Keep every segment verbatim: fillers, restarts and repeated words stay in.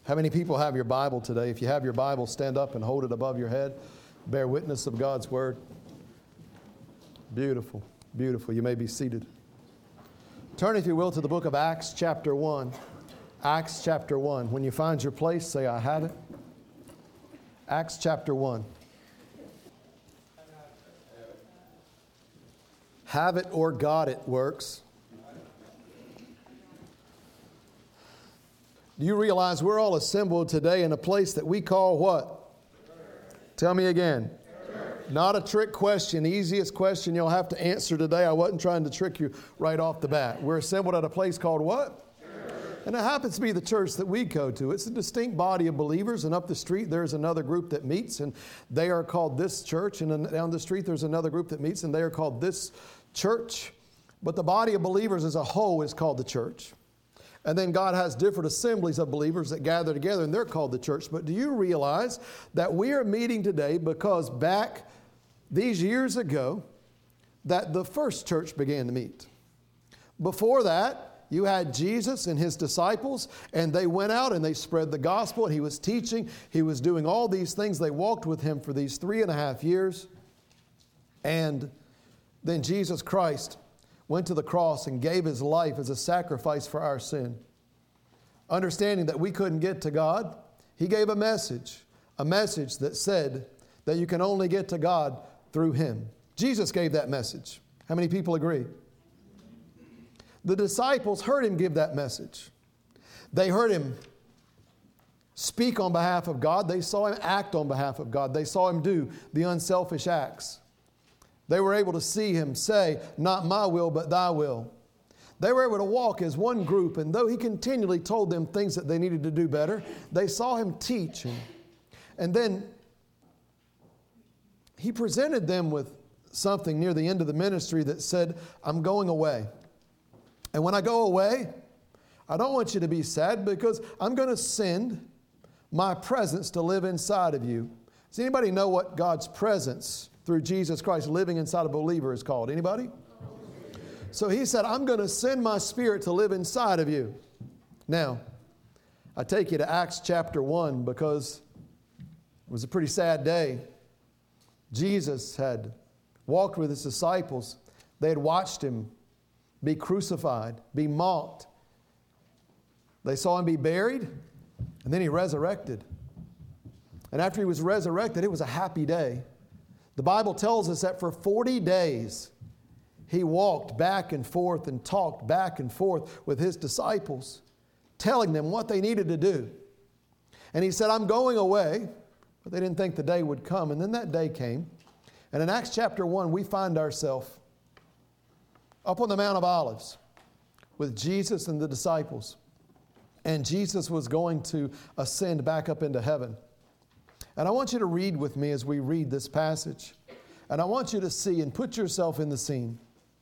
How many people have your Bible today? If you have your Bible, stand up and hold it above your head. Bear witness of God's Word. Beautiful, beautiful. You may be seated. Turn, if you will, to the book of Acts chapter one. Acts chapter one. When you find your place, say, I have it. Acts chapter one. Have it or got it works. Do you realize we're all assembled today in a place that we call what? Tell me again. Not a trick question. Easiest question you'll have to answer today. I wasn't trying to trick you right off the bat. We're assembled at a place called what? And it happens to be the church that we go to. It's a distinct body of believers, and up the street there's another group that meets, and they are called this church, and then down the street there's another group that meets, and they are called this church. But the body of believers as a whole is called the church. And then God has different assemblies of believers that gather together, and they're called the church. But do you realize that we are meeting today because back these years ago that the first church began to meet? Before that, you had Jesus and His disciples, and they went out and they spread the gospel, and He was teaching. He was doing all these things. They walked with Him for these three and a half years. And then Jesus Christ went to the cross and gave His life as a sacrifice for our sin. Understanding that we couldn't get to God, He gave a message, a message that said that you can only get to God through Him. Jesus gave that message. How many people agree? The disciples heard Him give that message. They heard Him speak on behalf of God. They saw Him act on behalf of God. They saw Him do the unselfish acts. They were able to see Him say, not my will, but thy will. They were able to walk as one group, and though He continually told them things that they needed to do better, they saw Him teach. And, and then He presented them with something near the end of the ministry that said, I'm going away. And when I go away, I don't want you to be sad because I'm going to send my presence to live inside of you. Does anybody know what God's presence through Jesus Christ living inside a believer is called? Anybody? So He said, I'm going to send my Spirit to live inside of you. Now, I take you to Acts chapter one because it was a pretty sad day. Jesus had walked with His disciples. They had watched Him be crucified, be mocked. They saw Him be buried, and then He resurrected. And after He was resurrected, it was a happy day. The Bible tells us that for forty days, He walked back and forth and talked back and forth with His disciples, telling them what they needed to do. And He said, I'm going away, but they didn't think the day would come. And then that day came. And in Acts chapter one, we find ourselves up on the Mount of Olives with Jesus and the disciples. And Jesus was going to ascend back up into heaven. And I want you to read with me as we read this passage. And I want you to see and put yourself in the scene.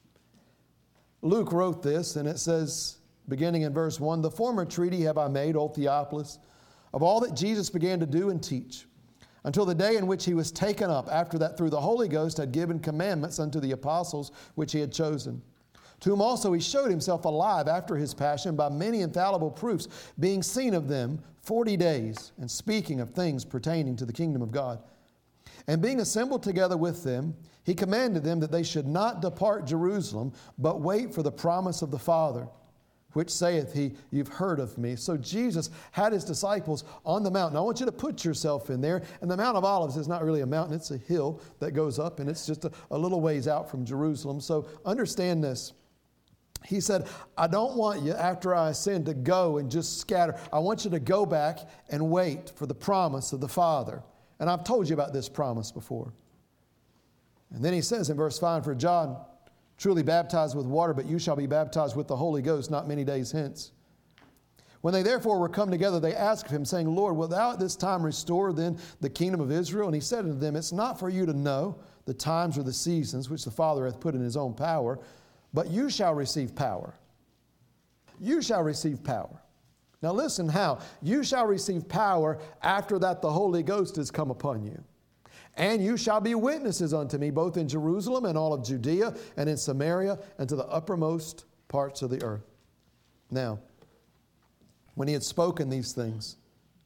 Luke wrote this, and it says, beginning in verse one, the former treaty have I made, O Theophilus, of all that Jesus began to do and teach, until the day in which He was taken up, after that through the Holy Ghost had given commandments unto the apostles which He had chosen. To whom also He showed Himself alive after His passion by many infallible proofs, being seen of them forty days, and speaking of things pertaining to the kingdom of God. And being assembled together with them, He commanded them that they should not depart Jerusalem, but wait for the promise of the Father, which saith He, you've heard of me. So Jesus had His disciples on the mountain. I want you to put yourself in there. And the Mount of Olives is not really a mountain. It's a hill that goes up, and it's just a, a little ways out from Jerusalem. So understand this. He said, I don't want you, after I ascend, to go and just scatter. I want you to go back and wait for the promise of the Father. And I've told you about this promise before. And then He says in verse five, for John truly baptized with water, but you shall be baptized with the Holy Ghost not many days hence. When they therefore were come together, they asked of Him, saying, Lord, wilt thou at this time restore then the kingdom of Israel? And He said unto them, it's not for you to know the times or the seasons which the Father hath put in His own power, but you shall receive power. You shall receive power. Now listen how. You shall receive power after that the Holy Ghost has come upon you. And you shall be witnesses unto me, both in Jerusalem and all of Judea and in Samaria and to the uppermost parts of the earth. Now, when He had spoken these things,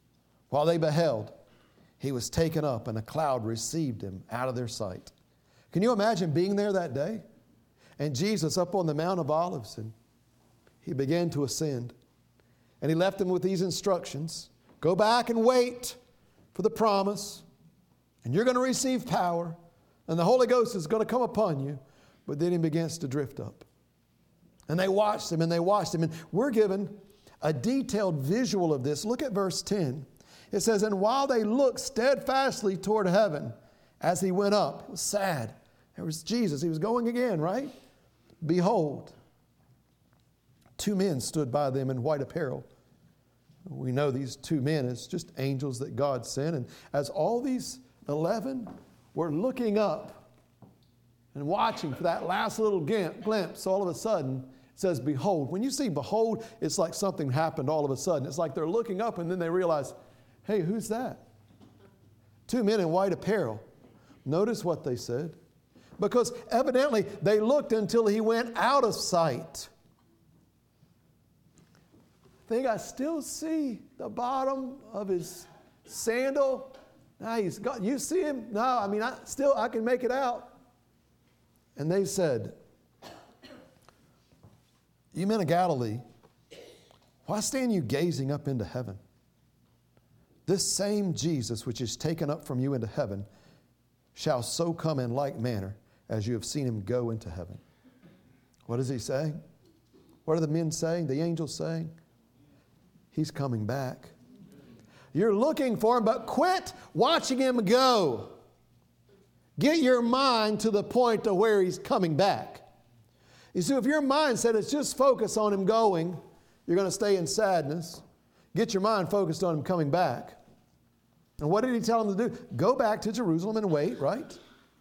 While they beheld, he was taken up, and a cloud received him out of their sight. Can you imagine being there that day? And Jesus up on the Mount of Olives, and he began to ascend. And he left them with these instructions. Go back and wait for the promise, and you're going to receive power, and the Holy Ghost is going to come upon you. But then he begins to drift up. And they watched him, and they watched him. And we're given a detailed visual of this. Look at verse ten. It says, and while they looked steadfastly toward heaven as he went up, it was sad. There was Jesus. He was going again, right? Behold, two men stood by them in white apparel. We know these two men as just angels that God sent. And as all these eleven were looking up and watching for that last little glimpse, all of a sudden, it says, behold. When you see behold, it's like something happened all of a sudden. It's like they're looking up and then they realize, hey, who's that? Two men in white apparel. Notice what they said. Because evidently they looked until he went out of sight. I think I still see the bottom of his sandal. Now he's got, you see him? No, I mean, I still, I can make it out. And they said, you men of Galilee, why stand you gazing up into heaven? This same Jesus which is taken up from you into heaven shall so come in like manner as you have seen him go into heaven. What is he saying? What are the men saying? The angels saying? He's coming back. You're looking for him, but quit watching him go. Get your mind to the point to where he's coming back. You see, if your mindset is just focused on him going, you're going to stay in sadness. Get your mind focused on him coming back. And what did he tell them to do? Go back to Jerusalem and wait, right?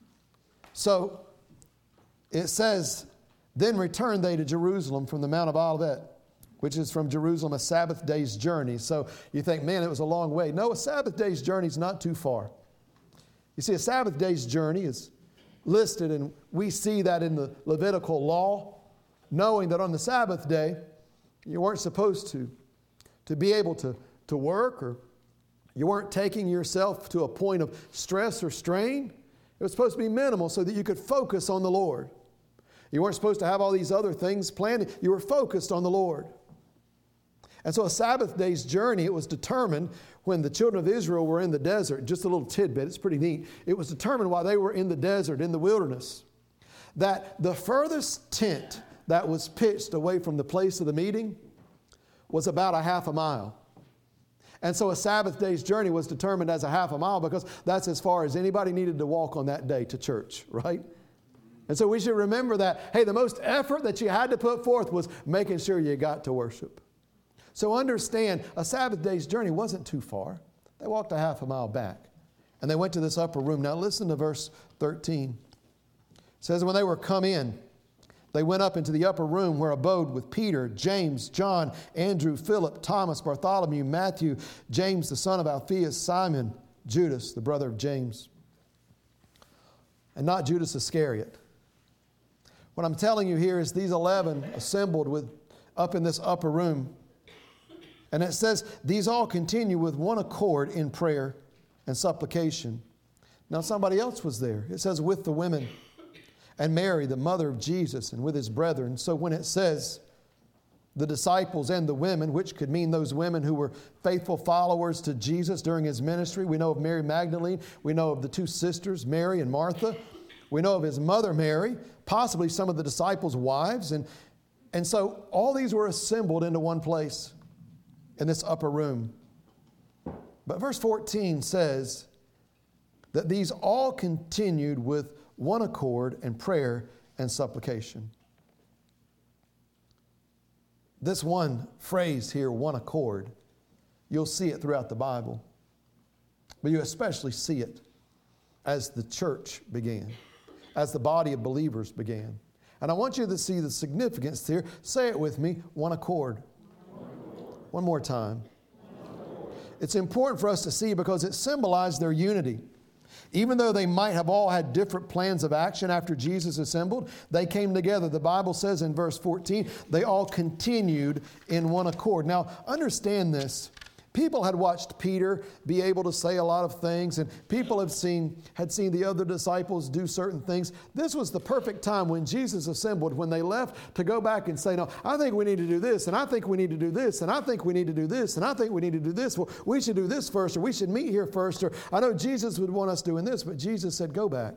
So it says, then returned they to Jerusalem from the Mount of Olivet, which is from Jerusalem a Sabbath day's journey. So you think, man, it was a long way. No, a Sabbath day's journey is not too far. You see, a Sabbath day's journey is listed, and we see that in the Levitical law, knowing that on the Sabbath day, you weren't supposed to, to be able to, to work, or you weren't taking yourself to a point of stress or strain. It was supposed to be minimal so that you could focus on the Lord. You weren't supposed to have all these other things planned. You were focused on the Lord. And so a Sabbath day's journey, it was determined when the children of Israel were in the desert. Just a little tidbit, it's pretty neat. It was determined while they were in the desert, in the wilderness, that the furthest tent that was pitched away from the place of the meeting was about a half a mile. And so a Sabbath day's journey was determined as a half a mile because that's as far as anybody needed to walk on that day to church, right? And so we should remember that, hey, the most effort that you had to put forth was making sure you got to worship. So understand, a Sabbath day's journey wasn't too far. They walked a half a mile back. And they went to this upper room. Now listen to verse thirteen. It says, when they were come in, they went up into the upper room where abode with Peter, James, John, Andrew, Philip, Thomas, Bartholomew, Matthew, James, the son of Alphaeus, Simon, Judas, the brother of James, and not Judas Iscariot. What I'm telling you here is these eleven assembled with up in this upper room. And it says, these all continue with one accord in prayer and supplication. Now somebody else was there. It says, with the women and Mary, the mother of Jesus, and with his brethren. So when it says the disciples and the women, which could mean those women who were faithful followers to Jesus during his ministry. We know of Mary Magdalene. We know of the two sisters, Mary and Martha. We know of his mother Mary, possibly some of the disciples' wives. And, and so all these were assembled into one place in this upper room. But verse fourteen says that these all continued with one accord and prayer and supplication. This one phrase here, one accord, you'll see it throughout the Bible. But you especially see it as the church began, as the body of believers began. And I want you to see the significance here. Say it with me, one accord. One, accord. One more time. One it's important for us to see because it symbolized their unity. Even though they might have all had different plans of action after Jesus assembled, they came together. The Bible says in verse fourteen, they all continued in one accord. Now, understand this. People had watched Peter be able to say a lot of things, and people have seen, had seen the other disciples do certain things. This was the perfect time when Jesus assembled, when they left, to go back and say, no, I think we need to do this, and I think we need to do this, and I think we need to do this, and I think we need to do this. Well, we should do this first, or we should meet here first, or I know Jesus would want us doing this, but Jesus said, go back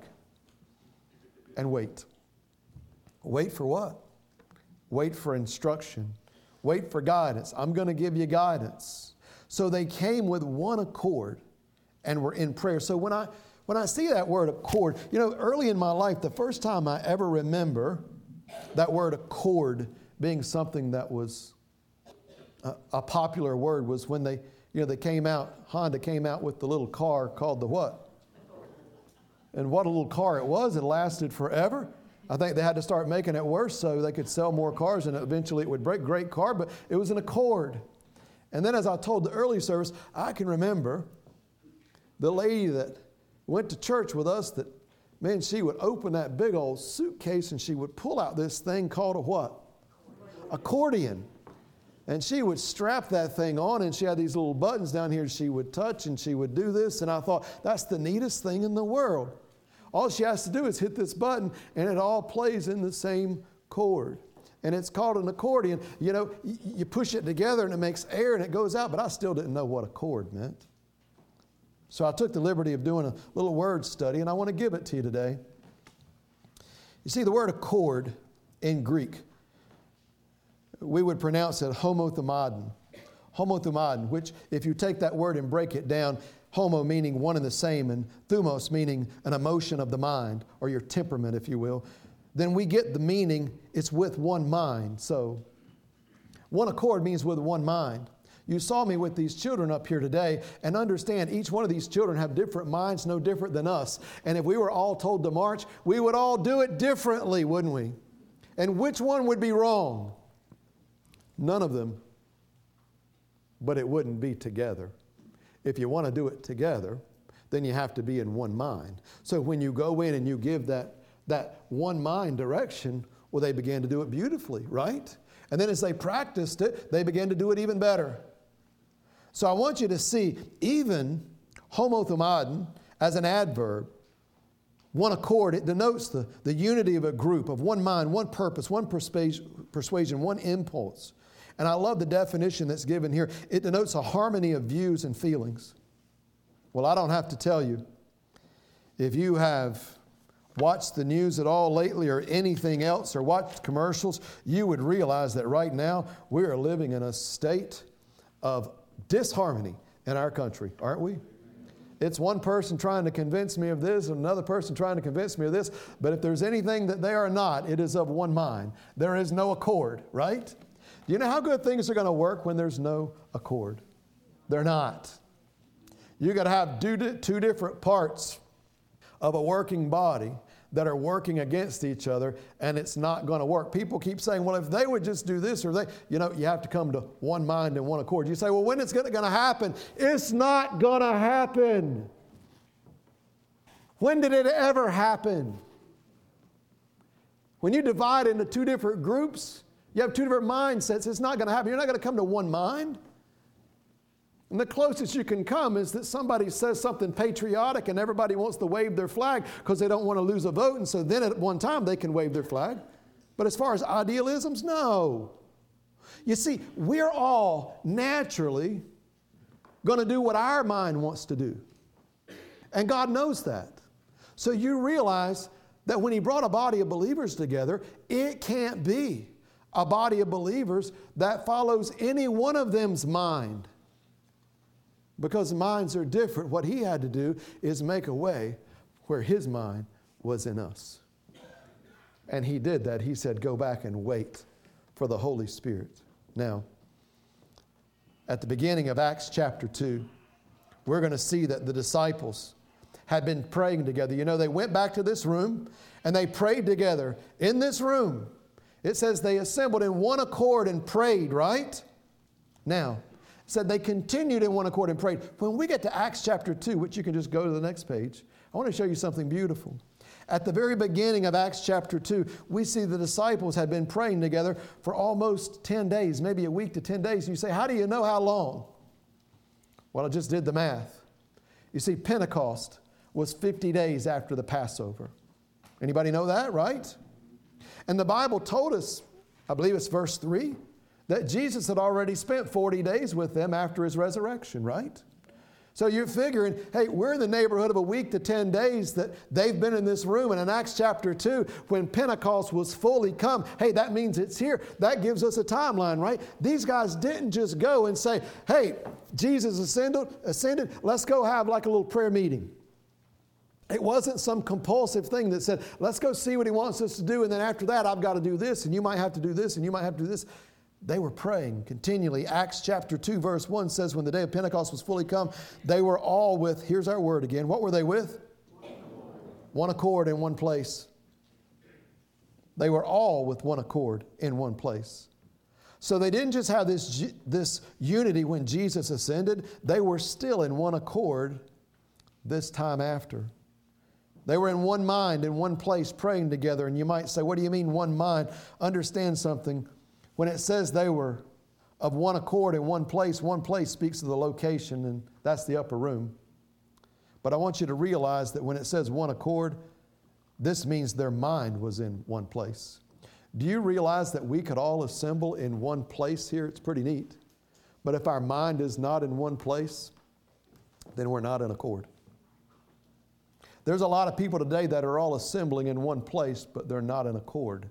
and wait. Wait for what? Wait for instruction. Wait for guidance. I'm going to give you guidance. So they came with one accord and were in prayer. So when I when I see that word accord, you know, early in my life, the first time I ever remember that word accord being something that was a, a popular word was when they, you know, they came out, Honda came out with the little car called the what? And what a little car it was. It lasted forever. I think they had to start making it worse so they could sell more cars and eventually it would break. Great car, but it was an Accord. And then as I told the early service, I can remember the lady that went to church with us that, man, she would open that big old suitcase and she would pull out this thing called a what? Accordion. And she would strap that thing on and she had these little buttons down here she would touch and she would do this. And I thought, that's the neatest thing in the world. All she has to do is hit this button and it all plays in the same chord. And it's called an accordion. You know, you push it together and it makes air and it goes out, but I still didn't know what a chord meant. So I took the liberty of doing a little word study and I want to give it to you today. You see, the word accord in Greek, we would pronounce it homothumadon. Homothumadon, which if you take that word and break it down, homo meaning one and the same, and thumos meaning an emotion of the mind, or your temperament, if you will, then we get the meaning, it's with one mind. So, one accord means with one mind. You saw me with these children up here today, and understand each one of these children have different minds, no different than us. And if we were all told to march, we would all do it differently, wouldn't we? And which one would be wrong? None of them. But it wouldn't be together. If you want to do it together, then you have to be in one mind. So when you go in and you give that, that one mind direction, well, they began to do it beautifully, right? And then as they practiced it, they began to do it even better. So I want you to see even homothumadon as an adverb, one accord, it denotes the, the unity of a group, of one mind, one purpose, one persuasion, one impulse. And I love the definition that's given here. It denotes a harmony of views and feelings. Well, I don't have to tell you, if you have watched the news at all lately or anything else or watched commercials, you would realize that right now we are living in a state of disharmony in our country, aren't we? It's one person trying to convince me of this and another person trying to convince me of this. But if there's anything that they are not, it is of one mind. There is no accord, right? Do you know how good things are going to work when there's no accord? They're not. You got to have two different parts of a working body that are working against each other, and it's not going to work. People keep saying, well, if they would just do this or they, you know, you have to come to one mind and one accord. You say, well, when is it going to happen? It's not going to happen. When did it ever happen? When you divide into two different groups, you have two different mindsets. It's not going to happen. You're not going to come to one mind. And the closest you can come is that somebody says something patriotic and everybody wants to wave their flag because they don't want to lose a vote. And so then at one time they can wave their flag. But as far as idealisms, no. You see, we're all naturally going to do what our mind wants to do. And God knows that. So you realize that when He brought a body of believers together, it can't be a body of believers that follows any one of them's mind. Because minds are different. What He had to do is make a way where His mind was in us. And He did that. He said, go back and wait for the Holy Spirit. Now, at the beginning of Acts chapter two, we're going to see that the disciples had been praying together. You know, they went back to this room and they prayed together in this room. It says they assembled in one accord and prayed, right? Now, it said they continued in one accord and prayed. When we get to Acts chapter two, which you can just go to the next page, I want to show you something beautiful. At the very beginning of Acts chapter two, we see the disciples had been praying together for almost ten days, maybe a week to ten days. And you say, how do you know how long? Well, I just did the math. You see, Pentecost was fifty days after the Passover. Anybody know that, right? And the Bible told us, I believe it's verse three, that Jesus had already spent forty days with them after his resurrection, right? So you're figuring, hey, we're in the neighborhood of a week to ten days that they've been in this room. And in Acts chapter two, when Pentecost was fully come, hey, that means it's here. That gives us a timeline, right? These guys didn't just go and say, hey, Jesus ascended, ascended, let's go have like a little prayer meeting. It wasn't some compulsive thing that said, let's go see what he wants us to do, and then after that, I've got to do this, and you might have to do this, and you might have to do this. They were praying continually. Acts chapter two, verse one says, when the day of Pentecost was fully come, they were all with, here's our word again, what were they with? One accord, one accord in one place. They were all with one accord in one place. So they didn't just have this, this unity when Jesus ascended, they were still in one accord this time after. They were in one mind, in one place, praying together. And you might say, what do you mean one mind? Understand something. When it says they were of one accord in one place, one place speaks of the location, and that's the upper room. But I want you to realize that when it says one accord, this means their mind was in one place. Do you realize that we could all assemble in one place here? It's pretty neat. But if our mind is not in one place, then we're not in accord. There's a lot of people today that are all assembling in one place, but they're not in accord.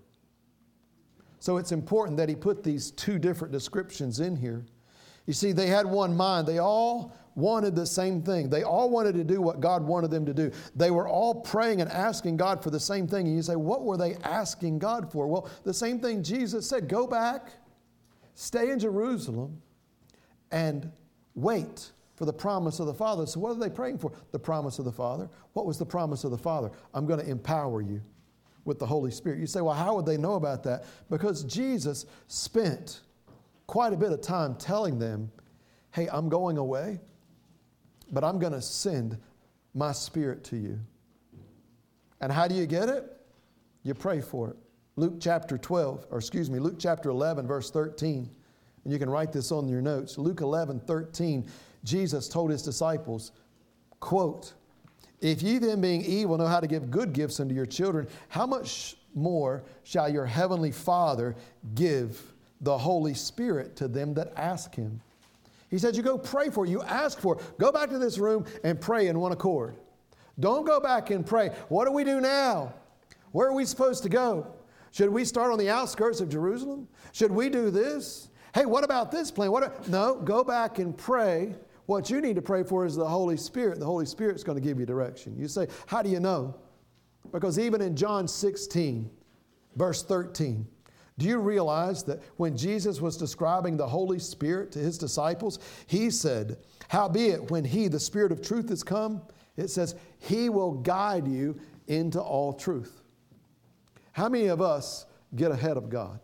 So it's important that he put these two different descriptions in here. You see, they had one mind. They all wanted the same thing. They all wanted to do what God wanted them to do. They were all praying and asking God for the same thing. And you say, what were they asking God for? Well, the same thing Jesus said, go back, stay in Jerusalem, and wait for the promise of the Father. So what are they praying for? The promise of the Father. What was the promise of the Father? I'm going to empower you with the Holy Spirit. You say, well, how would they know about that? Because Jesus spent quite a bit of time telling them, hey, I'm going away, but I'm going to send my Spirit to you. And how do you get it? You pray for it. Luke chapter twelve, or excuse me, Luke chapter eleven, verse thirteen. And you can write this on your notes. Luke eleven, thirteen, Jesus told his disciples, quote, if ye then being evil know how to give good gifts unto your children, how much more shall your heavenly Father give the Holy Spirit to them that ask him? He said, you go pray for it. You ask for it. Go back to this room and pray in one accord. Don't go back and pray. What do we do now? Where are we supposed to go? Should we start on the outskirts of Jerusalem? Should we do this? Hey, what about this plan? What? No, go back and pray. What you need to pray for is the Holy Spirit. The Holy Spirit's going to give you direction. You say, how do you know? Because even in John sixteen, verse thirteen, do you realize that when Jesus was describing the Holy Spirit to his disciples, he said, howbeit when he, the Spirit of truth, is come, it says, he will guide you into all truth. How many of us get ahead of God?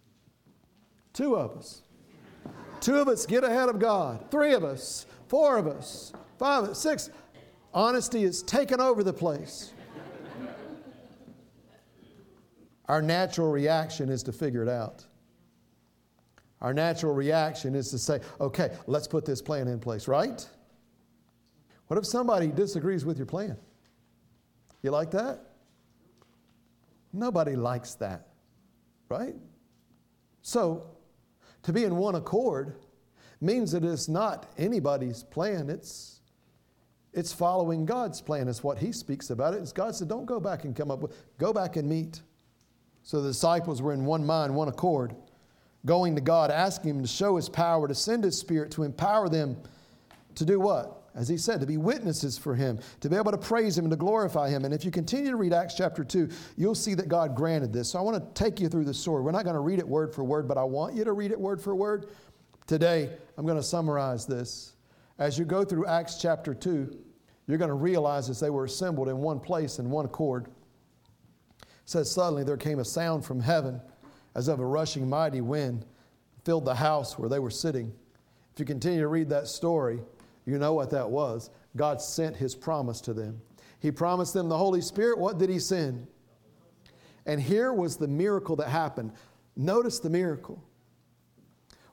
Two of us. Two of us get ahead of God. Three of us. Four of us. Five of us. Six. Honesty is taken over the place. Our natural reaction is to figure it out. Our natural reaction is to say, okay, let's put this plan in place, right? What if somebody disagrees with your plan? You like that? Nobody likes that, right? So, to be in one accord means that it's not anybody's plan. It's, it's following God's plan. It's what he speaks about it. It's God said, don't go back and come up with, go back and meet. So the disciples were in one mind, one accord, going to God, asking him to show his power, to send his Spirit, to empower them to do what? As he said, to be witnesses for him, to be able to praise him and to glorify him. And if you continue to read Acts chapter two, you'll see that God granted this. So I want to take you through the story. We're not going to read it word for word, but I want you to read it word for word. Today, I'm going to summarize this. As you go through Acts chapter two, you're going to realize as they were assembled in one place in one accord. It says, suddenly there came a sound from heaven as of a rushing mighty wind, filled the house where they were sitting. If you continue to read that story, you know what that was. God sent his promise to them. He promised them the Holy Spirit. What did he send? And here was the miracle that happened. Notice the miracle.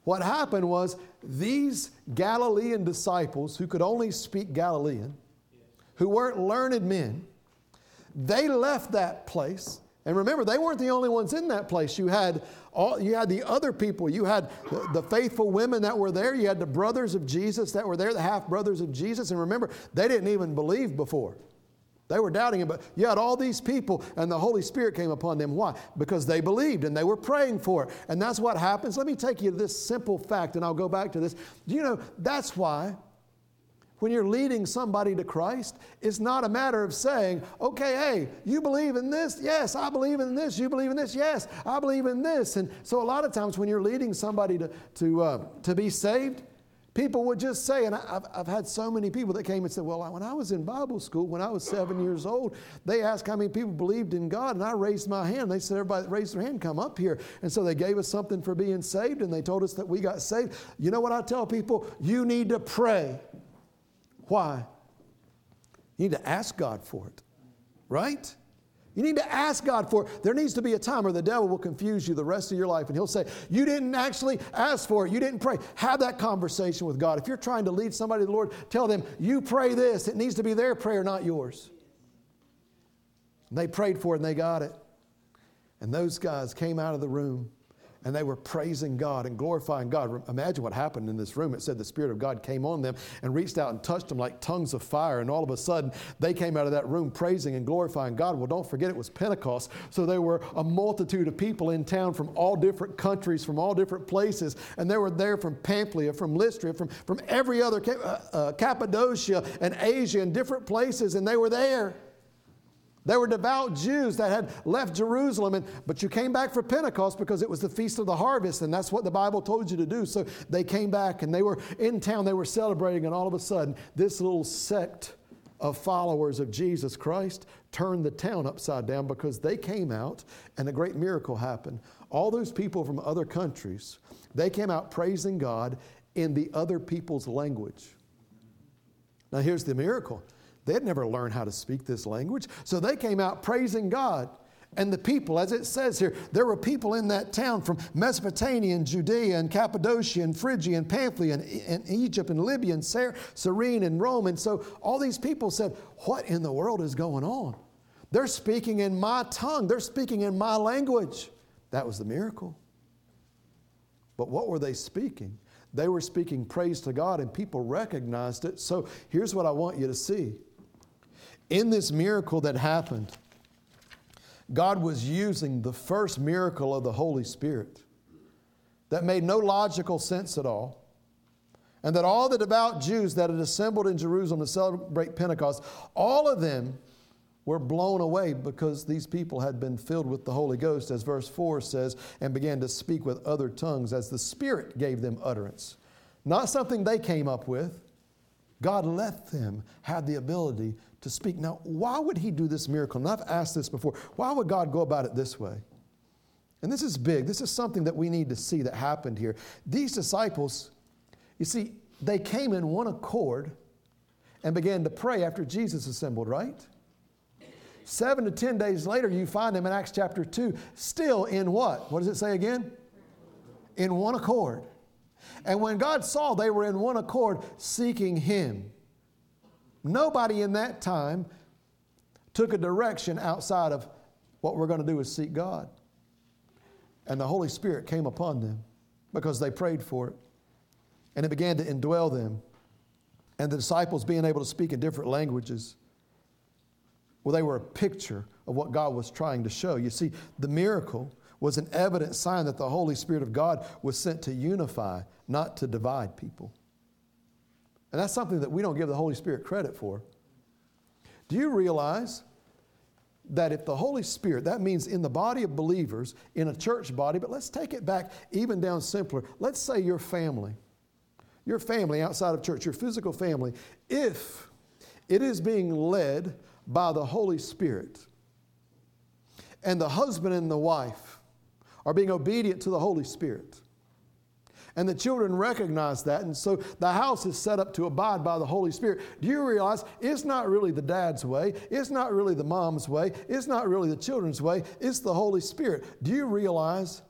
what happened was these Galilean disciples who could only speak Galilean, who weren't learned men, they left that place. And remember, they weren't the only ones in that place. You had all, you had the other people. You had the, the faithful women that were there. You had the brothers of Jesus that were there, the half-brothers of Jesus. And remember, they didn't even believe before. They were doubting him. But you had all these people, and the Holy Spirit came upon them. Why? Because they believed, and they were praying for it. And that's what happens. Let me take you to this simple fact, and I'll go back to this. Do you know, that's why when you're leading somebody to Christ, it's not a matter of saying, okay, hey, you believe in this? Yes, I believe in this. You believe in this? Yes, I believe in this. And so a lot of times when you're leading somebody to, to, uh, to be saved, people would just say, and I've, I've had so many people that came and said, well, when I was in Bible school, when I was seven years old, they asked how many people believed in God, and I raised my hand. They said, everybody that raised their hand, come up here. And so they gave us something for being saved, and they told us that we got saved. You know what I tell people? You need to pray. Why? You need to ask God for it, right? You need to ask God for it. There needs to be a time where the devil will confuse you the rest of your life, and he'll say, you didn't actually ask for it. You didn't pray. Have that conversation with God. If you're trying to lead somebody to the Lord, tell them, you pray this. It needs to be their prayer, not yours. And they prayed for it, and they got it. And those guys came out of the room, and they were praising God and glorifying God. Imagine what happened in this room. It said the Spirit of God came on them and reached out and touched them like tongues of fire. And all of a sudden, they came out of that room praising and glorifying God. Well, don't forget it was Pentecost. So there were a multitude of people in town from all different countries, from all different places. And they were there from Pamphylia, from Lystra, from, from every other, uh, uh, Cappadocia and Asia and different places. And they were there. There were devout Jews that had left Jerusalem, and, but you came back for Pentecost because it was the Feast of the Harvest, and that's what the Bible told you to do. So they came back, and they were in town, they were celebrating, and all of a sudden, this little sect of followers of Jesus Christ turned the town upside down because they came out, and a great miracle happened. All those people from other countries, they came out praising God in the other people's language. Now here's the miracle. They had never learned how to speak this language. So they came out praising God. And the people, as it says here, there were people in that town from Mesopotamia and Judea and Cappadocia and Phrygia and Pamphylia and, and Egypt and Libya and Cyrene and Rome. And so all these people said, what in the world is going on? They're speaking in my tongue. They're speaking in my language. That was the miracle. But what were they speaking? They were speaking praise to God, and people recognized it. So here's what I want you to see. In this miracle that happened, God was using the first miracle of the Holy Spirit that made no logical sense at all, and that all the devout Jews that had assembled in Jerusalem to celebrate Pentecost, all of them were blown away because these people had been filled with the Holy Ghost, as verse four says, and began to speak with other tongues as the Spirit gave them utterance. Not something they came up with. God let them have the ability to speak. Now, why would He do this miracle? And I've asked this before. Why would God go about it this way? And this is big. This is something that we need to see that happened here. These disciples, you see, they came in one accord and began to pray after Jesus assembled, right? Seven to ten days later, you find them in Acts chapter two, still in what? What does it say again? In one accord. And when God saw they were in one accord seeking Him, nobody in that time took a direction outside of what we're going to do is seek God. And the Holy Spirit came upon them because they prayed for it. And it began to indwell them. And the disciples being able to speak in different languages, well, they were a picture of what God was trying to show. You see, the miracle was an evident sign that the Holy Spirit of God was sent to unify, not to divide people. And that's something that we don't give the Holy Spirit credit for. Do you realize that if the Holy Spirit, that means in the body of believers, in a church body, but let's take it back even down simpler. Let's say your family, your family outside of church, your physical family, if it is being led by the Holy Spirit, and the husband and the wife are being obedient to the Holy Spirit, and the children recognize that, and so the house is set up to abide by the Holy Spirit. Do you realize it's not really the dad's way, it's not really the mom's way, it's not really the children's way, it's the Holy Spirit. Do you realize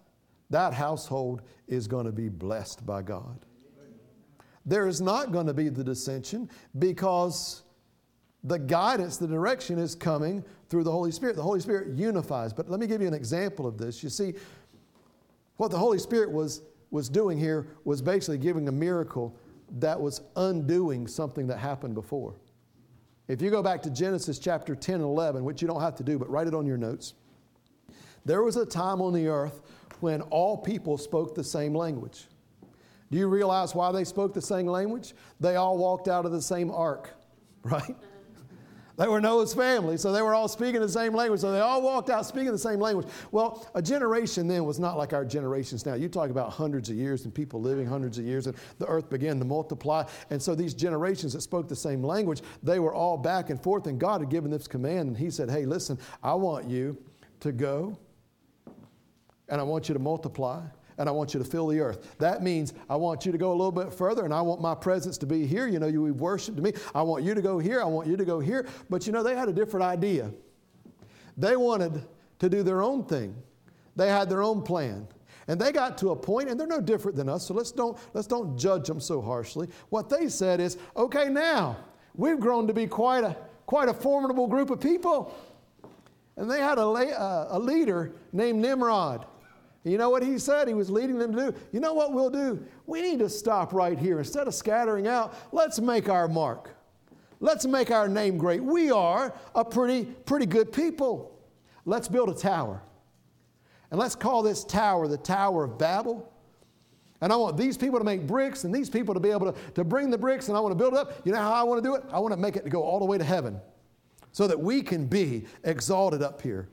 that household is going to be blessed by God. There is not going to be the dissension because the guidance, the direction is coming through the Holy Spirit. The Holy Spirit unifies. But let me give you an example of this. You see, what the Holy Spirit was, was doing here was basically giving a miracle that was undoing something that happened before. If you go back to Genesis chapter ten and eleven, which you don't have to do, but write it on your notes. There was a time on the earth when all people spoke the same language. Do you realize why they spoke the same language? They all walked out of the same ark, right? They were Noah's family, so they were all speaking the same language. So they all walked out speaking the same language. Well, a generation then was not like our generations now. You talk about hundreds of years and people living hundreds of years, and the earth began to multiply. And so these generations that spoke the same language, they were all back and forth, and God had given this command, and He said, hey, listen, I want you to go, and I want you to multiply, and I want you to fill the earth. That means I want you to go a little bit further, and I want my presence to be here. You know, you we've worshiped me. I want you to go here. I want you to go here. But you know, they had a different idea. They wanted to do their own thing. They had their own plan. And they got to a point, and they're no different than us, so let's don't, let's don't judge them so harshly. What they said is, okay, now, we've grown to be quite a, quite a formidable group of people. And they had a, uh, a leader named Nimrod. You know what he said? He was leading them to do. You know what we'll do? We need to stop right here. Instead of scattering out, let's make our mark. Let's make our name great. We are a pretty, pretty good people. Let's build a tower. And let's call this tower the Tower of Babel. And I want these people to make bricks and these people to be able to, to bring the bricks, and I want to build it up. You know how I want to do it? I want to make it go all the way to heaven so that we can be exalted up here.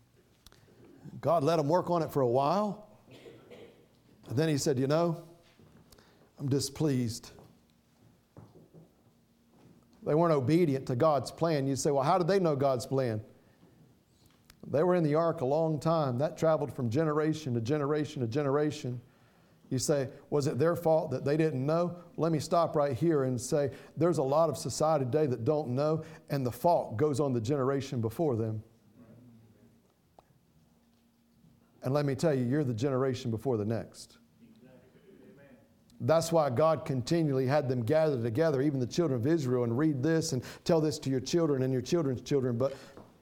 God let them work on it for a while. And then He said, you know, I'm displeased. They weren't obedient to God's plan. You say, well, how did they know God's plan? They were in the ark a long time. That traveled from generation to generation to generation. You say, was it their fault that they didn't know? Let me stop right here and say, there's a lot of society today that don't know, and the fault goes on the generation before them. And let me tell you, you're the generation before the next. That's why God continually had them gather together, even the children of Israel, and read this and tell this to your children and your children's children. But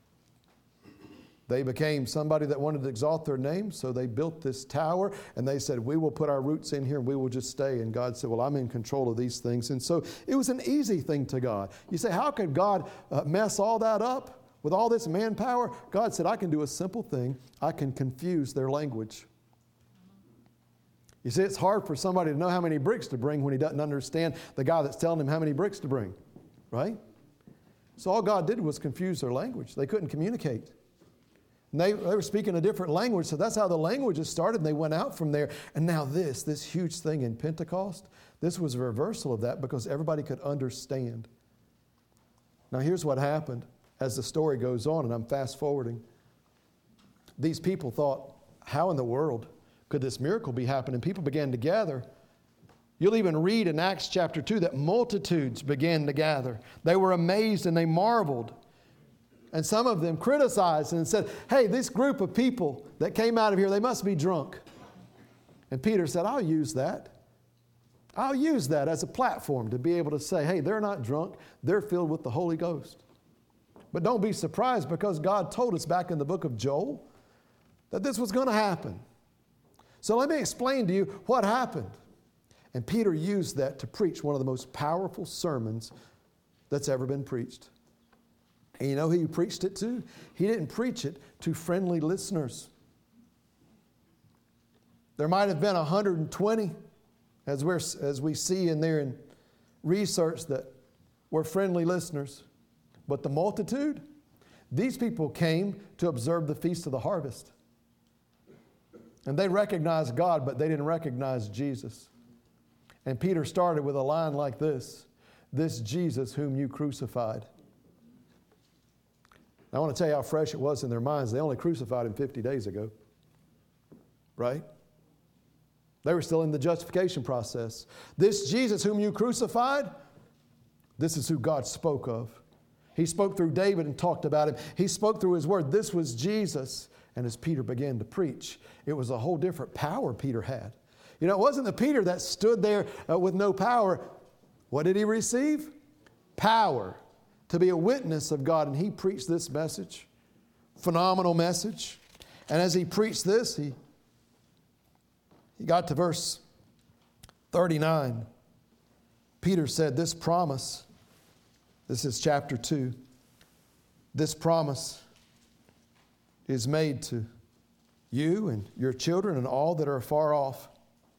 they became somebody that wanted to exalt their name, so they built this tower, and they said, we will put our roots in here and we will just stay. And God said, well, I'm in control of these things. And so it was an easy thing to God. You say, how could God uh, mess all that up? With all this manpower, God said, I can do a simple thing. I can confuse their language. You see, it's hard for somebody to know how many bricks to bring when he doesn't understand the guy that's telling him how many bricks to bring, right? So all God did was confuse their language. They couldn't communicate. And they, they were speaking a different language, so that's how the languages started, and they went out from there. And now this, this huge thing in Pentecost, this was a reversal of that because everybody could understand. Now here's what happened. As the story goes on, and I'm fast forwarding, these people thought, how in the world could this miracle be happening? People began to gather. You'll even read in Acts chapter two that multitudes began to gather. They were amazed and they marveled. And some of them criticized and said, hey, this group of people that came out of here, they must be drunk. And Peter said, I'll use that. I'll use that as a platform to be able to say, hey, they're not drunk. They're filled with the Holy Ghost. But don't be surprised because God told us back in the book of Joel that this was going to happen. So let me explain to you what happened. And Peter used that to preach one of the most powerful sermons that's ever been preached. And you know who he preached it to? He didn't preach it to friendly listeners. There might have been one hundred twenty, as, we're, as we see in there in research, that were friendly listeners. But the multitude, these people came to observe the Feast of the Harvest. And they recognized God, but they didn't recognize Jesus. And Peter started with a line like this, this Jesus whom you crucified. I want to tell you how fresh it was in their minds. They only crucified him fifty days ago. Right? They were still in the justification process. This Jesus whom you crucified, this is who God spoke of. He spoke through David and talked about him. He spoke through his word. This was Jesus. And as Peter began to preach, it was a whole different power Peter had. You know, it wasn't the Peter that stood there uh, with no power. What did he receive? Power to be a witness of God. And he preached this message, phenomenal message. And as he preached this, he, he got to verse thirty-nine. Peter said, this promise, this is chapter two, this promise is made to you and your children and all that are far off.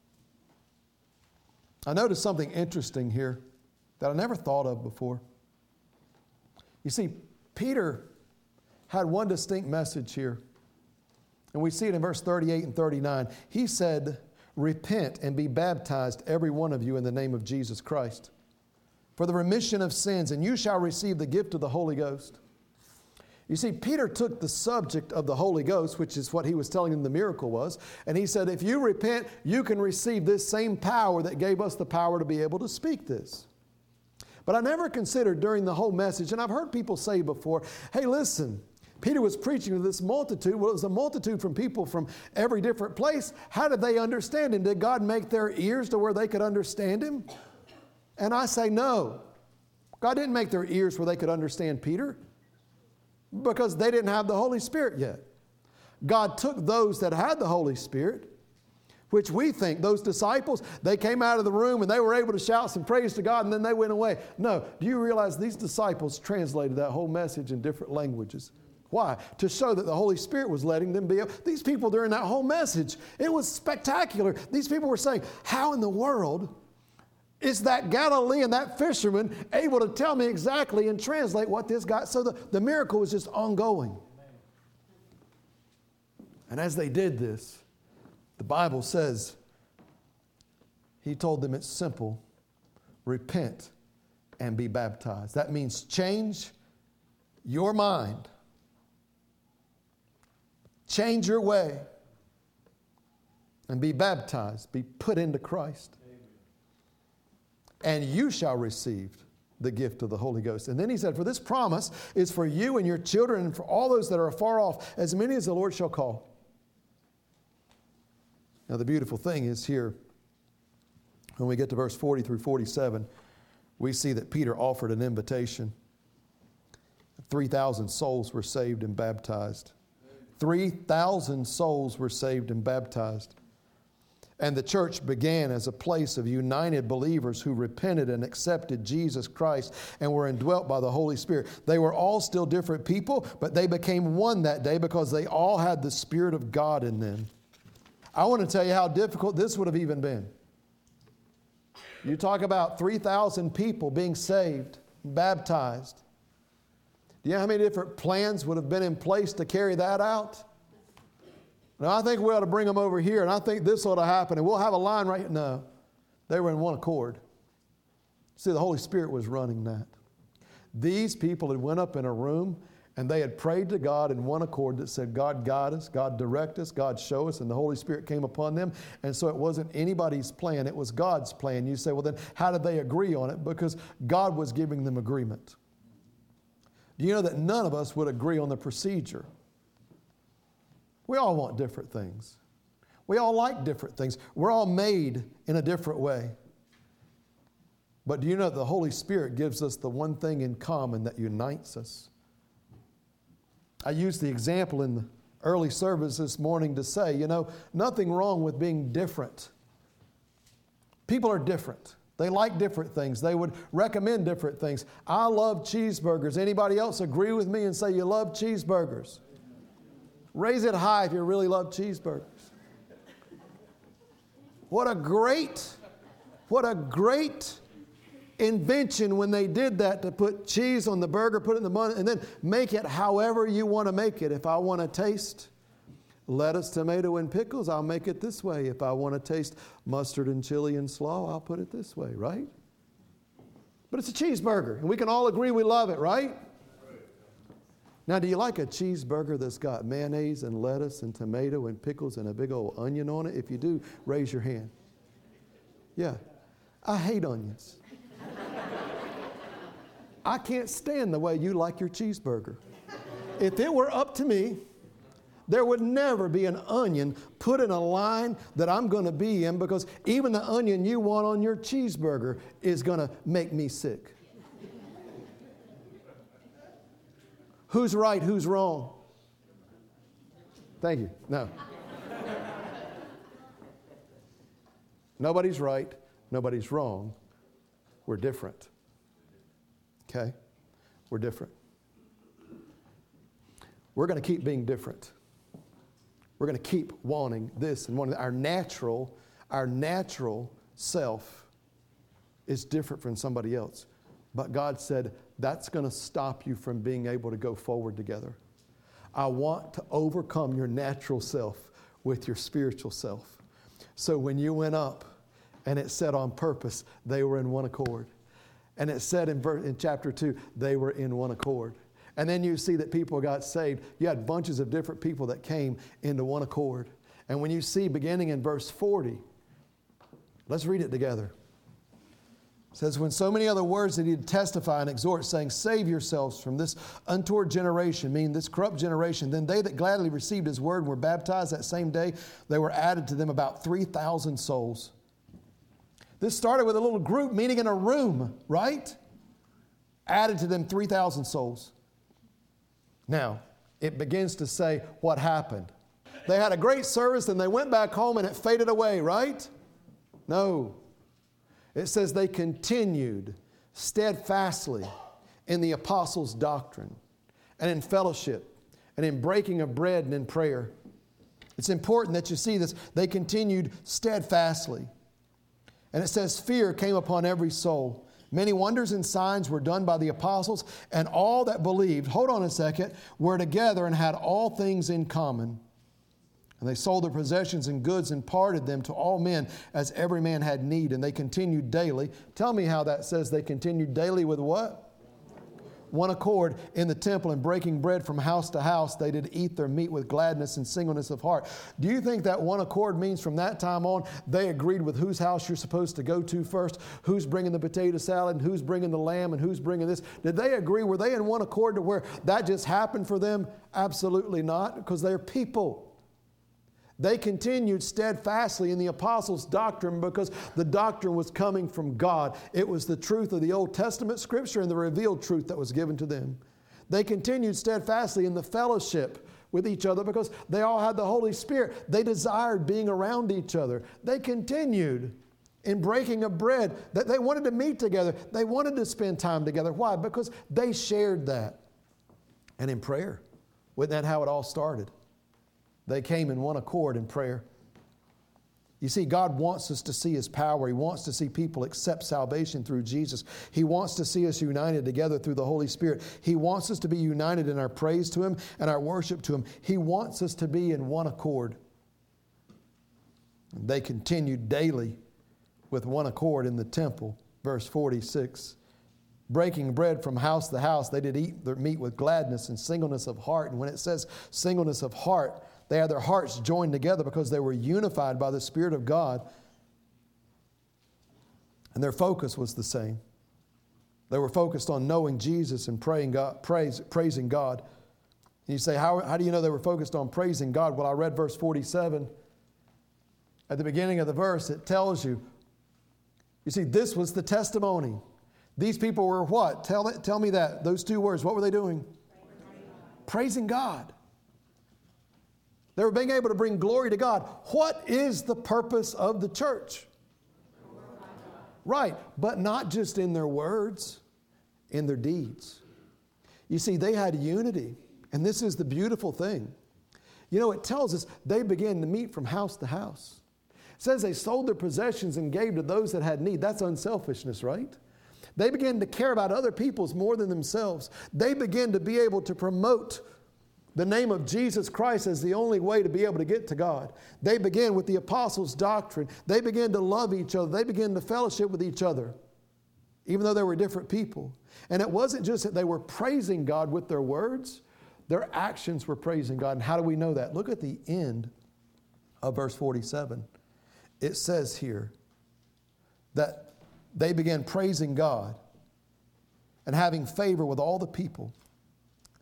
I noticed something interesting here that I never thought of before. You see, Peter had one distinct message here. And we see it in verse thirty-eight and thirty-nine. He said, repent and be baptized, every one of you, in the name of Jesus Christ, for the remission of sins, and you shall receive the gift of the Holy Ghost. You see, Peter took the subject of the Holy Ghost, which is what he was telling them the miracle was, and he said, if you repent, you can receive this same power that gave us the power to be able to speak this. But I never considered during the whole message, and I've heard people say before, hey, listen, Peter was preaching to this multitude. Well, it was a multitude from people from every different place. How did they understand him? Did God make their ears to where they could understand him? And I say no. God didn't make their ears where they could understand Peter, because they didn't have the Holy Spirit yet. God took those that had the Holy Spirit, which we think, those disciples, they came out of the room and they were able to shout some praise to God and then they went away. No, do you realize these disciples translated that whole message in different languages? Why? To show that the Holy Spirit was letting them be able. These people during that whole message, it was spectacular. These people were saying, how in the world is that Galilean, that fisherman, able to tell me exactly and translate what this guy... So the, the miracle was just ongoing. And as they did this, the Bible says, he told them it's simple. Repent and be baptized. That means change your mind. Change your way. And be baptized. Be put into Christ. And you shall receive the gift of the Holy Ghost. And then he said, for this promise is for you and your children and for all those that are afar off, as many as the Lord shall call. Now the beautiful thing is here, when we get to verse forty through forty-seven, we see that Peter offered an invitation. three thousand souls were saved and baptized. three thousand souls were saved and baptized. And the church began as a place of united believers who repented and accepted Jesus Christ and were indwelt by the Holy Spirit. They were all still different people, but they became one that day because they all had the Spirit of God in them. I want to tell you how difficult this would have even been. You talk about three thousand people being saved, baptized. Do you know how many different plans would have been in place to carry that out? Now, I think we ought to bring them over here, and I think this ought to happen, and we'll have a line right here. No, they were in one accord. See, the Holy Spirit was running that. These people had went up in a room, and they had prayed to God in one accord that said, God guide us, God direct us, God show us, and the Holy Spirit came upon them. And so it wasn't anybody's plan, it was God's plan. You say, well, then how did they agree on it? Because God was giving them agreement. Do you know that none of us would agree on the procedure? We all want different things. We all like different things. We're all made in a different way. But do you know that the Holy Spirit gives us the one thing in common that unites us? I used the example in the early service this morning to say, you know, nothing wrong with being different. People are different. They like different things. They would recommend different things. I love cheeseburgers. Anybody else agree with me and say you love cheeseburgers? Raise it high if you really love cheeseburgers. What a great, what a great invention when they did that, to put cheese on the burger, put it in the bun, and then make it however you want to make it. If I want to taste lettuce, tomato, and pickles, I'll make it this way. If I want to taste mustard and chili and slaw, I'll put it this way, right? But it's a cheeseburger, and we can all agree we love it, right? Now, do you like a cheeseburger that's got mayonnaise and lettuce and tomato and pickles and a big old onion on it? If you do, raise your hand. Yeah. I hate onions. I can't stand the way you like your cheeseburger. If it were up to me, There would never be an onion put in a line that I'm going to be in, because even the onion you want on your cheeseburger is going to make me sick. Who's right? Who's wrong? Thank you. No. Nobody's right. Nobody's wrong. We're different. Okay? We're different. We're going to keep being different. We're going to keep wanting this and wanting that. Our natural, our natural self is different from somebody else. But God said, that's going to stop you from being able to go forward together. I want to overcome your natural self with your spiritual self. So when you went up, and it said on purpose, they were in one accord. And it said in, ver- in chapter two, they were in one accord. And then you see that people got saved. You had bunches of different people that came into one accord. And when you see beginning in verse forty, let's read it together. It says, when so many other words did he testify and exhort, saying, save yourselves from this untoward generation, meaning this corrupt generation. Then they that gladly received his word and were baptized that same day, they were added to them about three thousand souls. This started with a little group meeting in a room, right? Added to them three thousand souls. Now, it begins to say what happened. They had a great service and they went back home and it faded away, right? No. It says they continued steadfastly in the apostles' doctrine and in fellowship and in breaking of bread and in prayer. It's important that you see this. They continued steadfastly. And it says fear came upon every soul. Many wonders and signs were done by the apostles, and all that believed, hold on a second, were together and had all things in common. And they sold their possessions and goods and parted them to all men as every man had need. And they continued daily. Tell me how that says they continued daily with what? One accord in the temple, and breaking bread from house to house, they did eat their meat with gladness and singleness of heart. Do you think that one accord means from that time on, they agreed with whose house you're supposed to go to first, who's bringing the potato salad, and who's bringing the lamb, and who's bringing this? Did they agree? Were they in one accord to where that just happened for them? Absolutely not, because they're people. They continued steadfastly in the apostles' doctrine because the doctrine was coming from God. It was the truth of the Old Testament scripture and the revealed truth that was given to them. They continued steadfastly in the fellowship with each other because they all had the Holy Spirit. They desired being around each other. They continued in breaking of bread. That they wanted to meet together. They wanted to spend time together. Why? Because they shared that. And in prayer. Wasn't that how it all started? They came in one accord in prayer. You see, God wants us to see His power. He wants to see people accept salvation through Jesus. He wants to see us united together through the Holy Spirit. He wants us to be united in our praise to Him and our worship to Him. He wants us to be in one accord. And they continued daily with one accord in the temple. Verse forty-six. Breaking bread from house to house, they did eat their meat with gladness and singleness of heart. And when it says singleness of heart, they had their hearts joined together because they were unified by the Spirit of God. And their focus was the same. They were focused on knowing Jesus and praying God, praise, praising God. And you say, how, how do you know they were focused on praising God? Well, I read verse forty-seven. At the beginning of the verse, it tells you. You see, this was the testimony. These people were what? Tell, it, tell me that. Those two words. What were they doing? Praising God. They were being able to bring glory to God. What is the purpose of the church? Right, but not just in their words, in their deeds. You see, they had unity, and this is the beautiful thing. You know, it tells us they began to meet from house to house. It says they sold their possessions and gave to those that had need. That's unselfishness, right? They began to care about other people's more than themselves. They began to be able to promote the name of Jesus Christ as the only way to be able to get to God. They began with the apostles' doctrine. They began to love each other. They began to fellowship with each other, even though they were different people. And it wasn't just that they were praising God with their words. Their actions were praising God. And how do we know that? Look at the end of verse forty-seven. It says here that they began praising God and having favor with all the people.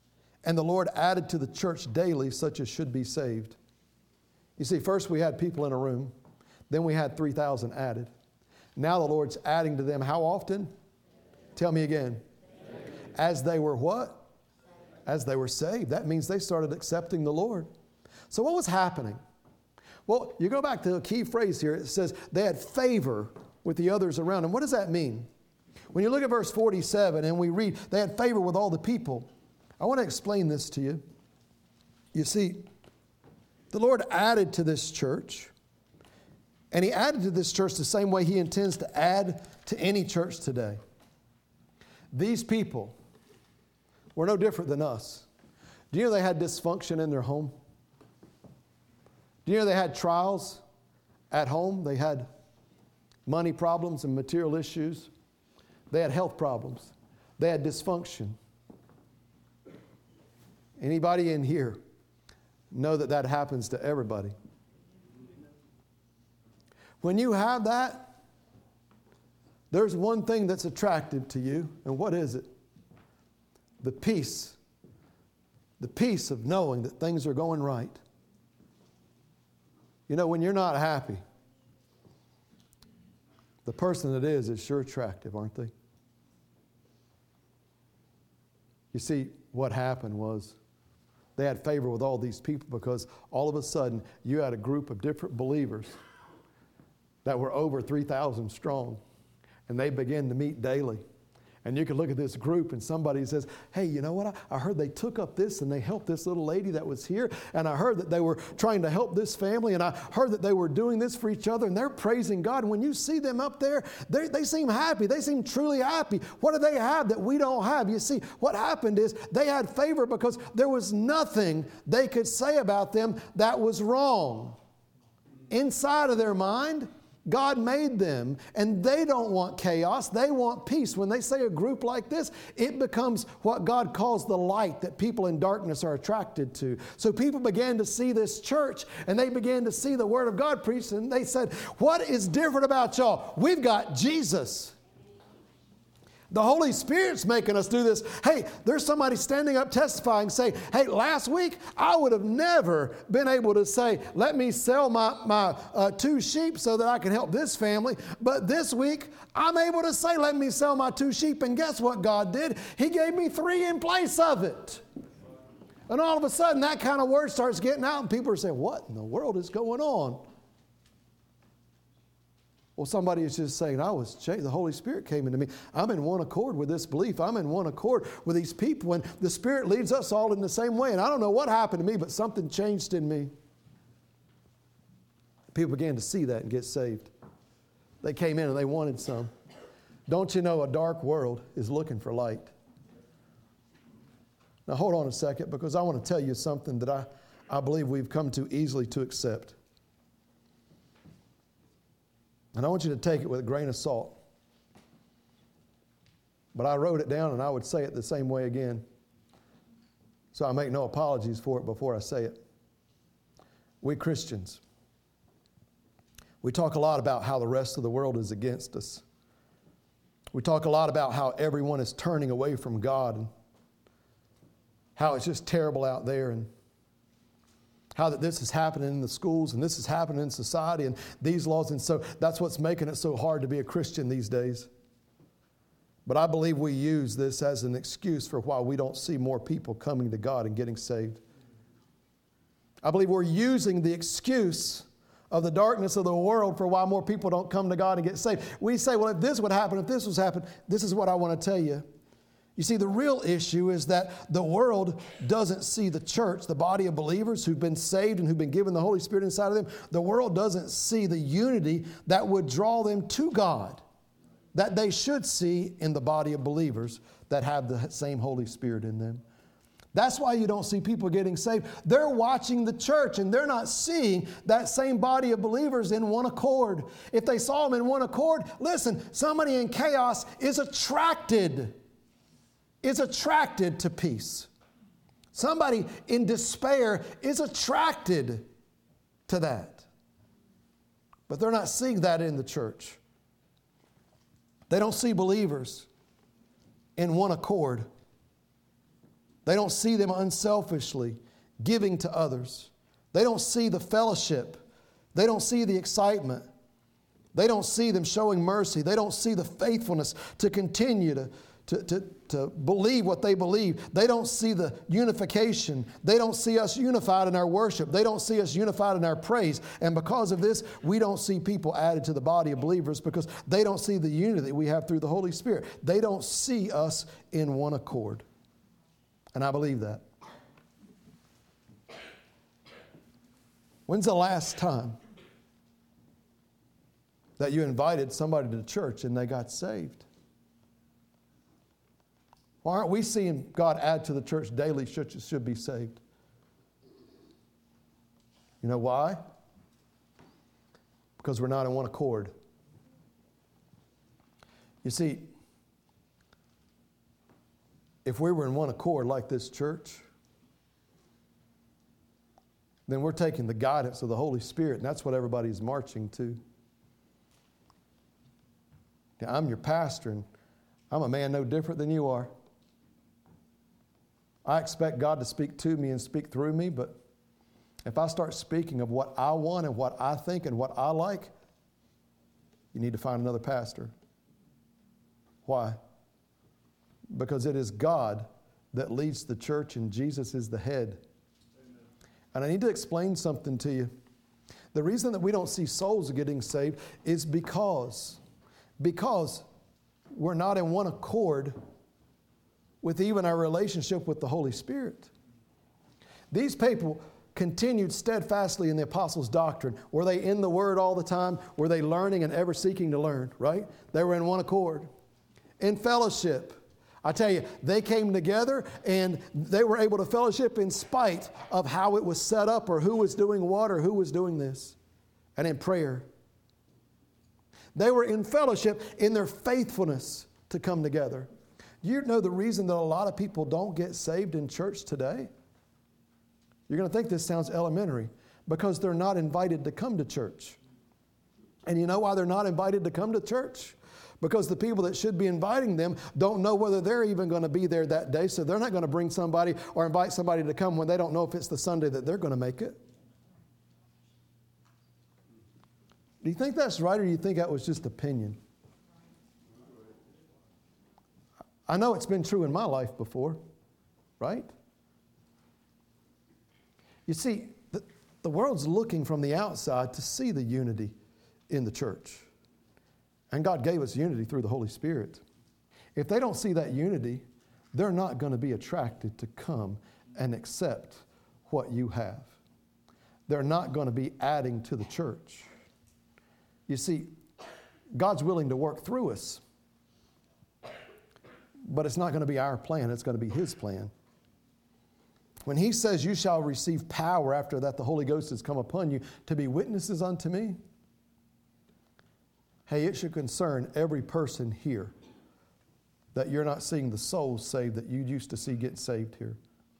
And the Lord added to the church daily such as should be saved. You see, first we had people in a room. Then we had three thousand added. Now the Lord's adding to them how often? Tell me again. As they were what? As they were saved. That means they started accepting the Lord. So what was happening? Well, you go back to a key phrase here. It says they had favor with the others around them. What does that mean? When you look at verse forty-seven and we read, they had favor with all the people. I want to explain this to you. You see, the Lord added to this church, and He added to this church the same way He intends to add to any church today. These people were no different than us. Do you know they had dysfunction in their home? Do you know they had trials at home? They had money problems and material issues. They had health problems. They had dysfunction. Anybody in here know that that happens to everybody? When you have that, there's one thing that's attractive to you, and what is it? The peace. The peace of knowing that things are going right. You know, when you're not happy, the person that is is sure attractive, aren't they? You see, what happened was they had favor with all these people because all of a sudden you had a group of different believers that were over three thousand strong, and they began to meet daily. And you could look at this group and somebody says, hey, you know what? I, I heard they took up this and they helped this little lady that was here. And I heard that they were trying to help this family. And I heard that they were doing this for each other. And they're praising God. And when you see them up there, they, they seem happy. They seem truly happy. What do they have that we don't have? You see, what happened is they had favor because there was nothing they could say about them that was wrong. Inside of their mind, God made them, and they don't want chaos. They want peace. When they say a group like this, it becomes what God calls the light that people in darkness are attracted to. So people began to see this church, and they began to see the Word of God preached, and they said, what is different about y'all? We've got Jesus. The Holy Spirit's making us do this. Hey, there's somebody standing up testifying saying, hey, last week I would have never been able to say, let me sell my, my uh, two sheep so that I can help this family. But this week I'm able to say, let me sell my two sheep. And guess what God did? He gave me three in place of it. And all of a sudden that kind of word starts getting out and people are saying, what in the world is going on? Well, somebody is just saying, I was changed. The Holy Spirit came into me. I'm in one accord with this belief. I'm in one accord with these people. And the Spirit leads us all in the same way. And I don't know what happened to me, but something changed in me. People began to see that and get saved. They came in and they wanted some. Don't you know a dark world is looking for light? Now, hold on a second, because I want to tell you something that I, I believe we've come too easily to accept. And I want you to take it with a grain of salt. But I wrote it down and I would say it the same way again. So I make no apologies for it before I say it. We Christians, we talk a lot about how the rest of the world is against us. We talk a lot about how everyone is turning away from God and how it's just terrible out there, and how that this is happening in the schools and this is happening in society and these laws. And so that's what's making it so hard to be a Christian these days. But I believe we use this as an excuse for why we don't see more people coming to God and getting saved. I believe we're using the excuse of the darkness of the world for why more people don't come to God and get saved. We say, well, if this would happen, if this was happen, this is what I want to tell you. You see, the real issue is that the world doesn't see the church, the body of believers who've been saved and who've been given the Holy Spirit inside of them. The world doesn't see the unity that would draw them to God, that they should see in the body of believers that have the same Holy Spirit in them. That's why you don't see people getting saved. They're watching the church and they're not seeing that same body of believers in one accord. If they saw them in one accord, listen, somebody in chaos is attracted is attracted to peace. Somebody in despair is attracted to that. But they're not seeing that in the church. They don't see believers in one accord. They don't see them unselfishly giving to others. They don't see the fellowship. They don't see the excitement. They don't see them showing mercy. They don't see the faithfulness to continue to, to, to, to believe what they believe. They don't see the unification. They don't see us unified in our worship. They don't see us unified in our praise. And because of this, we don't see people added to the body of believers because they don't see the unity we have through the Holy Spirit. They don't see us in one accord. And I believe that. When's the last time that you invited somebody to church and they got saved? Why aren't we seeing God add to the church daily should, should be saved? You know why? Because we're not in one accord. You see, if we were in one accord like this church, then we're taking the guidance of the Holy Spirit, and that's what everybody's marching to. Now, I'm your pastor, and I'm a man no different than you are. I expect God to speak to me and speak through me, but if I start speaking of what I want and what I think and what I like, you need to find another pastor. Why? Because it is God that leads the church, and Jesus is the head. And I need to explain something to you. The reason that we don't see souls getting saved is because, because we're not in one accord with even our relationship with the Holy Spirit. These people continued steadfastly in the apostles' doctrine. Were they in the Word all the time? Were they learning and ever seeking to learn, right? They were in one accord. In fellowship. I tell you, they came together and they were able to fellowship in spite of how it was set up or who was doing what or who was doing this. And in prayer. They were in fellowship in their faithfulness to come together. You know the reason that a lot of people don't get saved in church today? You're going to think this sounds elementary. Because they're not invited to come to church. And you know why they're not invited to come to church? Because the people that should be inviting them don't know whether they're even going to be there that day. So they're not going to bring somebody or invite somebody to come when they don't know if it's the Sunday that they're going to make it. Do you think that's right, or do you think that was just opinion? I know it's been true in my life before, right? You see, the, the world's looking from the outside to see the unity in the church. And God gave us unity through the Holy Spirit. If they don't see that unity, they're not going to be attracted to come and accept what you have. They're not going to be adding to the church. You see, God's willing to work through us, but it's not going to be our plan. It's going to be His plan. When He says, you shall receive power after that the Holy Ghost has come upon you to be witnesses unto me, hey, it should concern every person here that you're not seeing the souls saved that you used to see get saved here.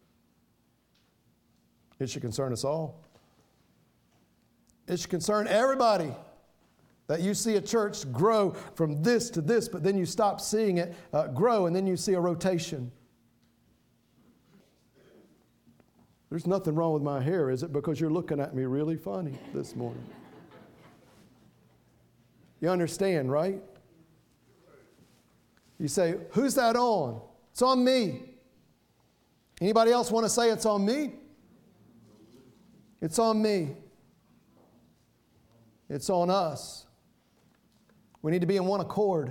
It should concern us all. It should concern everybody that you see a church grow from this to this, but then you stop seeing it uh, grow, and then you see a rotation. There's nothing wrong with my hair, is it? Because you're looking at me really funny this morning. You understand, right? You say, who's that on? It's on me. Anybody else want to say it's on me? It's on me. It's on us. We need to be in one accord.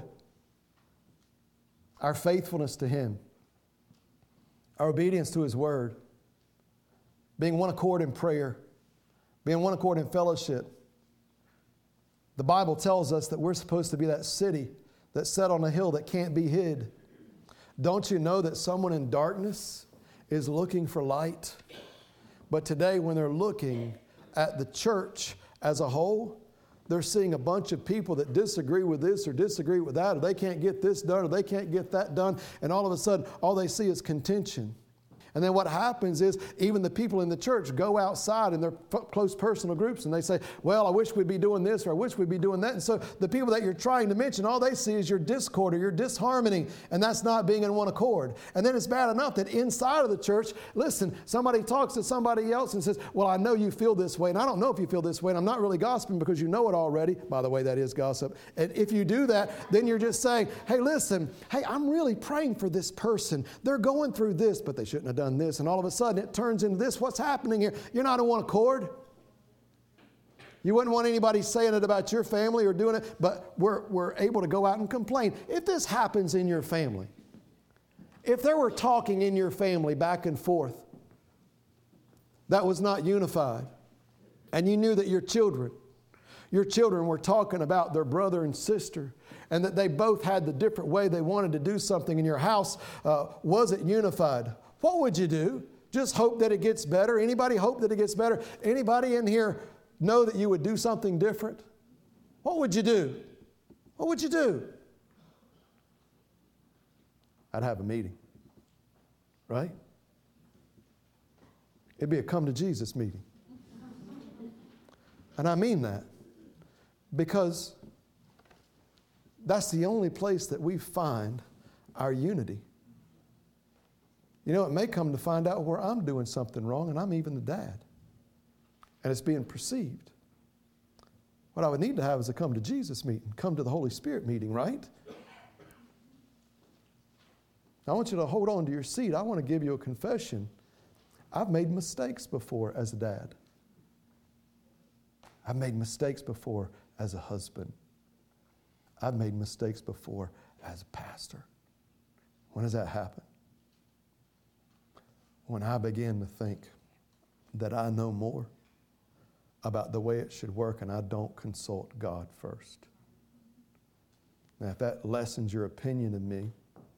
Our faithfulness to Him. Our obedience to His Word. Being one accord in prayer. Being one accord in fellowship. The Bible tells us that we're supposed to be that city that's set on a hill that can't be hid. Don't you know that someone in darkness is looking for light? But today, when they're looking at the church as a whole, they're seeing a bunch of people that disagree with this or disagree with that, or they can't get this done or they can't get that done, and all of a sudden, all they see is contention. And then what happens is even the people in the church go outside in their f- close personal groups and they say, well, I wish we'd be doing this or I wish we'd be doing that. And so the people that you're trying to mention, all they see is your discord or your disharmony, and that's not being in one accord. And then it's bad enough that inside of the church, listen, somebody talks to somebody else and says, well, I know you feel this way, and I don't know if you feel this way, and I'm not really gossiping because you know it already. By the way, that is gossip. And if you do that, then you're just saying, hey, listen, hey, I'm really praying for this person. They're going through this, but they shouldn't have done this. And all of a sudden it turns into this. What's happening here? You're not in one accord. You wouldn't want anybody saying it about your family or doing it, but we're, we're able to go out and complain. If this happens in your family, if there were talking in your family back and forth that was not unified, and you knew that your children, your children were talking about their brother and sister, and that they both had the different way they wanted to do something in your house, uh, wasn't unified, what would you do? Just hope that it gets better? Anybody hope that it gets better? Anybody in here know that you would do something different? What would you do? What would you do? I'd have a meeting, right? It'd be a come to Jesus meeting. And I mean that because that's the only place that we find our unity. You know, it may come to find out where I'm doing something wrong and I'm even the dad. And it's being perceived. What I would need to have is a come to Jesus meeting, come to the Holy Spirit meeting, right? I want you to hold on to your seat. I want to give you a confession. I've made mistakes before as a dad. I've made mistakes before as a husband. I've made mistakes before as a pastor. When does that happen? When I begin to think that I know more about the way it should work and I don't consult God first. Now, if that lessens your opinion of me,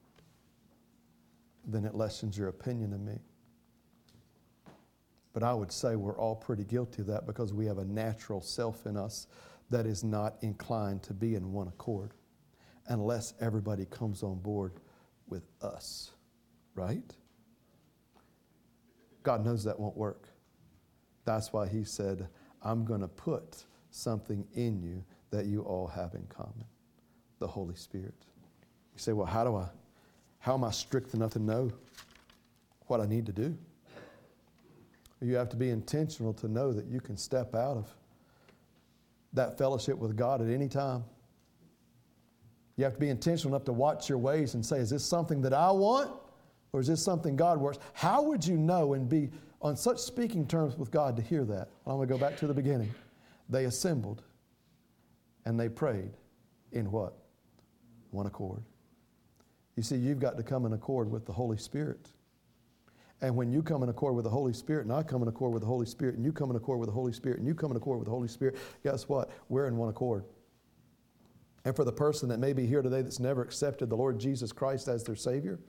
then it lessens your opinion of me. But I would say we're all pretty guilty of that because we have a natural self in us that is not inclined to be in one accord unless everybody comes on board with us, right? God knows that won't work. That's why he said, I'm going to put something in you that you all have in common, the Holy Spirit. You say, well, how do I, how am I strict enough to know what I need to do? You have to be intentional to know that you can step out of that fellowship with God at any time. You have to be intentional enough to watch your ways and say, is this something that I want or is this something God wants? How would you know and be on such speaking terms with God to hear that? Well, I'm going to go back to the beginning. They assembled and they prayed in what? One accord. You see, you've got to come in accord with the Holy Spirit. And when you come in accord with the Holy Spirit, and I come in accord with the Holy Spirit, and you come in accord with the Holy Spirit, and you come in accord with the Holy Spirit, guess what? We're in one accord. And for the person that may be here today that's never accepted the Lord Jesus Christ as their Savior,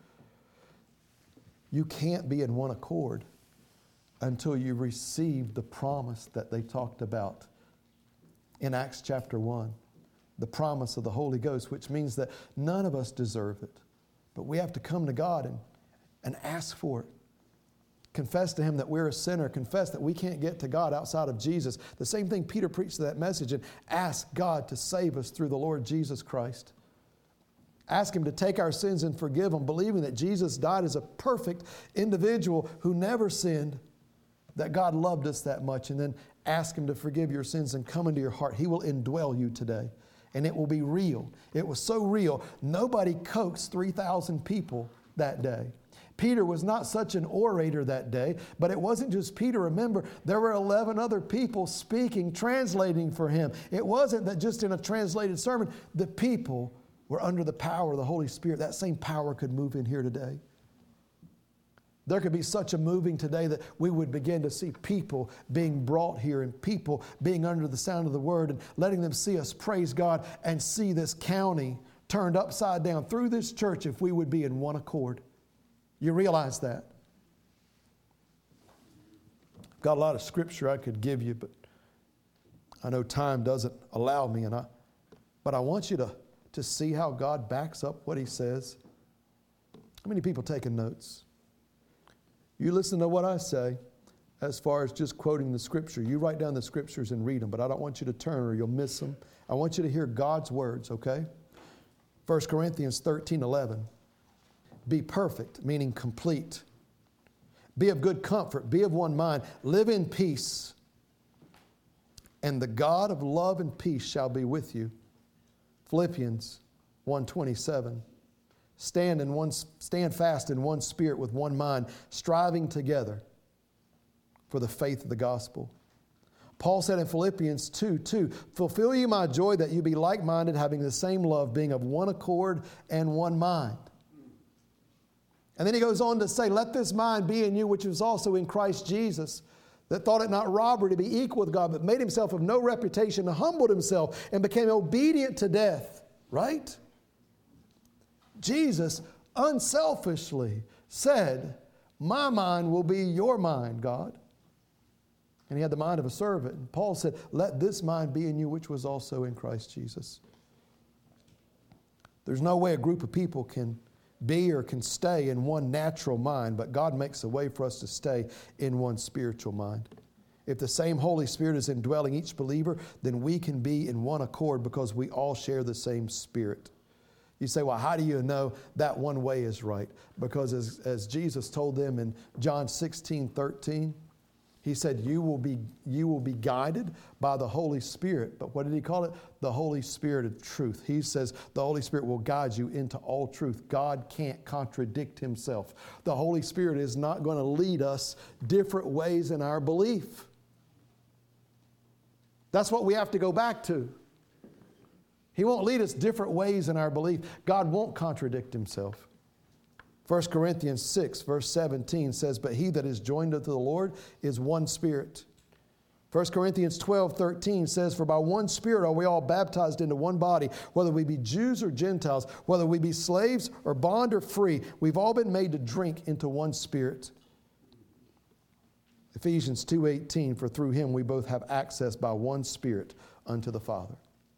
you can't be in one accord until you receive the promise that they talked about in Acts chapter one. The promise of the Holy Ghost, which means that none of us deserve it. But we have to come to God and, and ask for it. Confess to Him that we're a sinner. Confess that we can't get to God outside of Jesus. The same thing Peter preached to that message, and ask God to save us through the Lord Jesus Christ. Ask Him to take our sins and forgive them, believing that Jesus died as a perfect individual who never sinned, that God loved us that much, and then ask Him to forgive your sins and come into your heart. He will indwell you today, and it will be real. It was so real, nobody coaxed three thousand people that day. Peter was not such an orator that day, but it wasn't just Peter. Remember, there were eleven other people speaking, translating for him. It wasn't that just in a translated sermon, the people were under the power of the Holy Spirit. That same power could move in here today. There could be such a moving today that we would begin to see people being brought here and people being under the sound of the Word and letting them see us praise God and see this county turned upside down through this church if we would be in one accord. You realize that? I've got a lot of scripture I could give you, but I know time doesn't allow me. And I, but I want you to, to see how God backs up what He says. How many people taking notes? You listen to what I say as far as just quoting the Scripture. You write down the Scriptures and read them, but I don't want you to turn or you'll miss them. I want you to hear God's words, okay? First Corinthians thirteen eleven. Be perfect, meaning complete. Be of good comfort. Be of one mind. Live in peace. And the God of love and peace shall be with you. Philippians one twenty-seven. Stand in one, stand fast in one spirit with one mind, striving together for the faith of the gospel. Paul said in Philippians two two, fulfill you my joy that you be like-minded, having the same love, being of one accord and one mind. And then he goes on to say, let this mind be in you, which was also in Christ Jesus, that thought it not robbery to be equal with God, but made himself of no reputation, and humbled himself, and became obedient to death. Right? Jesus unselfishly said, my mind will be your mind, God. And he had the mind of a servant. And Paul said, let this mind be in you, which was also in Christ Jesus. There's no way a group of people can be or can stay in one natural mind, but God makes a way for us to stay in one spiritual mind. If the same Holy Spirit is indwelling each believer, then we can be in one accord because we all share the same Spirit. You say, well, how do you know that one way is right? Because as, as Jesus told them in John sixteen thirteen, he said, you will be, you will be guided by the Holy Spirit. But what did he call it? The Holy Spirit of truth. He says the Holy Spirit will guide you into all truth. God can't contradict himself. The Holy Spirit is not going to lead us different ways in our belief. That's what we have to go back to. He won't lead us different ways in our belief. God won't contradict himself. First Corinthians six, verse seventeen says, but he that is joined unto the Lord is one spirit. First Corinthians twelve, thirteen says, for by one Spirit are we all baptized into one body, whether we be Jews or Gentiles, whether we be slaves or bond or free, we've all been made to drink into one Spirit. Ephesians two eighteen, for through him we both have access by one Spirit unto the Father.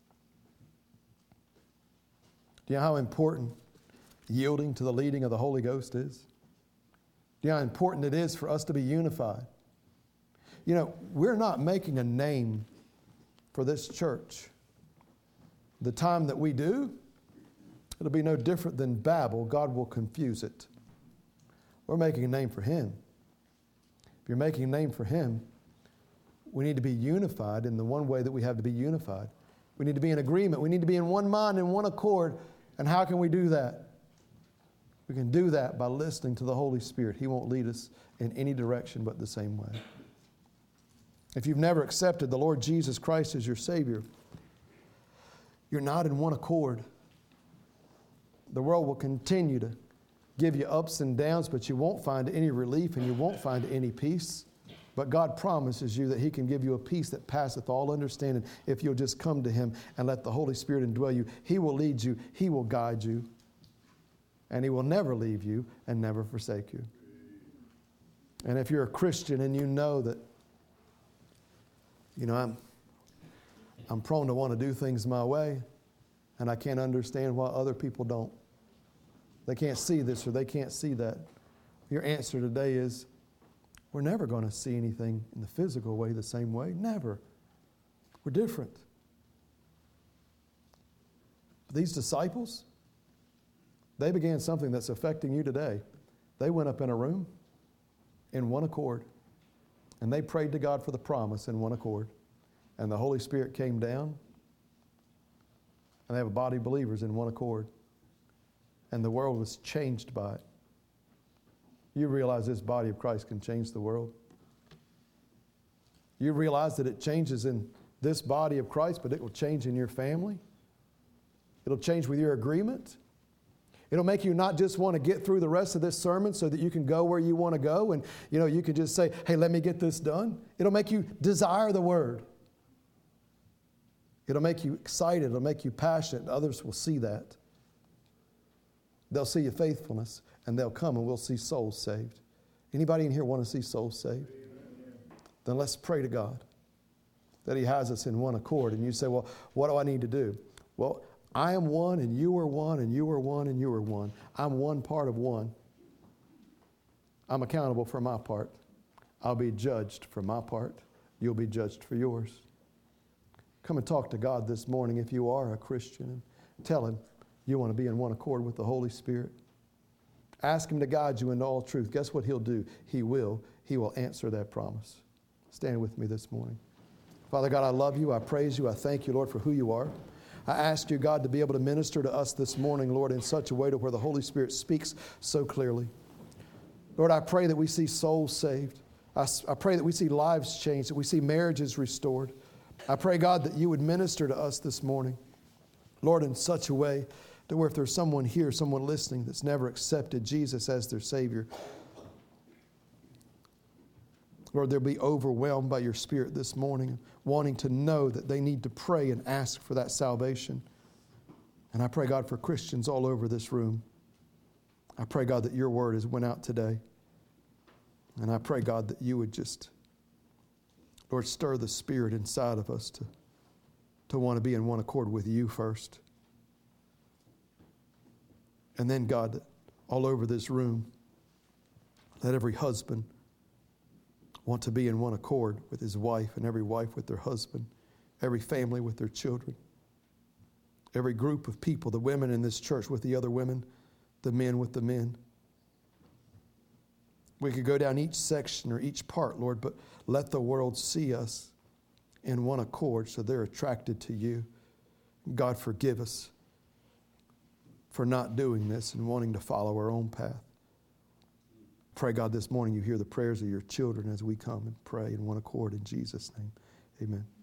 Do you know how important yielding to the leading of the Holy Ghost is? Do you know how important it is for us to be unified? You know, we're not making a name for this church. The time that we do, it'll be no different than Babel. God will confuse it. We're making a name for him. If you're making a name for him, we need to be unified in the one way that we have to be unified. We need to be in agreement. We need to be in one mind and one accord. And how can we do that? We can do that by listening to the Holy Spirit. He won't lead us in any direction but the same way. If you've never accepted the Lord Jesus Christ as your Savior, you're not in one accord. The world will continue to give you ups and downs, but you won't find any relief and you won't find any peace. But God promises you that he can give you a peace that passeth all understanding if you'll just come to him and let the Holy Spirit indwell you. He will lead you. He will guide you. And he will never leave you and never forsake you. And if you're a Christian and you know that, you know, I'm, I'm prone to want to do things my way, and I can't understand why other people don't. They can't see this or they can't see that. Your answer today is, we're never going to see anything in the physical way the same way. Never. We're different. But these disciples, they began something that's affecting you today. They went up in a room in one accord, and they prayed to God for the promise in one accord. And the Holy Spirit came down, and they have a body of believers in one accord. And the world was changed by it. You realize this body of Christ can change the world. You realize that it changes in this body of Christ, but it will change in your family. It'll change with your agreement. It'll make you not just want to get through the rest of this sermon so that you can go where you want to go and, you know, you can just say, hey, let me get this done. It'll make you desire the word. It'll make you excited. It'll make you passionate. Others will see that. They'll see your faithfulness, and they'll come and we'll see souls saved. Anybody in here want to see souls saved? Amen. Then let's pray to God that he has us in one accord. And you say, well, what do I need to do? Well, I am one, and you are one, and you are one, and you are one. I'm one part of one. I'm accountable for my part. I'll be judged for my part. You'll be judged for yours. Come and talk to God this morning if you are a Christian. And tell Him you want to be in one accord with the Holy Spirit. Ask Him to guide you into all truth. Guess what He'll do? He will. He will answer that promise. Stand with me this morning. Father God, I love you. I praise you. I thank you, Lord, for who you are. I ask you, God, to be able to minister to us this morning, Lord, in such a way to where the Holy Spirit speaks so clearly. Lord, I pray that we see souls saved. I, I pray that we see lives changed, that we see marriages restored. I pray, God, that you would minister to us this morning, Lord, in such a way to where if there's someone here, someone listening that's never accepted Jesus as their Savior, Lord, they'll be overwhelmed by your Spirit this morning, wanting to know that they need to pray and ask for that salvation. And I pray, God, for Christians all over this room. I pray, God, that your word has went out today. And I pray, God, that you would just, Lord, stir the Spirit inside of us to, to want to be in one accord with you first. And then, God, all over this room, let every husband want to be in one accord with his wife, and every wife with their husband, every family with their children, every group of people, the women in this church with the other women, the men with the men. We could go down each section or each part, Lord, but let the world see us in one accord so they're attracted to you. God, forgive us for not doing this and wanting to follow our own path. Pray, God, this morning you hear the prayers of your children as we come and pray in one accord in Jesus' name. Amen.